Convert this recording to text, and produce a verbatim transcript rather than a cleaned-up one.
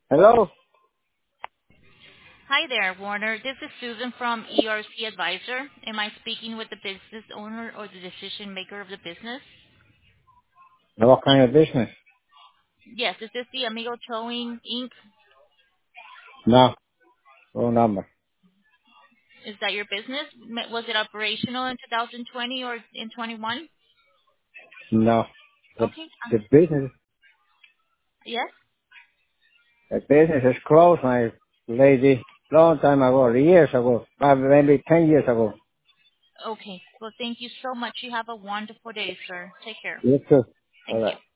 Hello? Hi there, Warner. This is Susan from E R C Advisor. Am I speaking with the business owner or the decision maker of the business? What kind of business? Yes, is this the Amigo Towing Incorporated? No. Wrong number. Is that your business? Ma- Was it operational in two thousand twenty or in twenty-one? No. The, Okay. Uh, the business, yes? the business is closed, my lady, long time ago, years ago, uh, maybe ten years ago. Okay. Well, thank you so much. You have a wonderful day, sir. Take care. Yes, sir. All Thank right. you.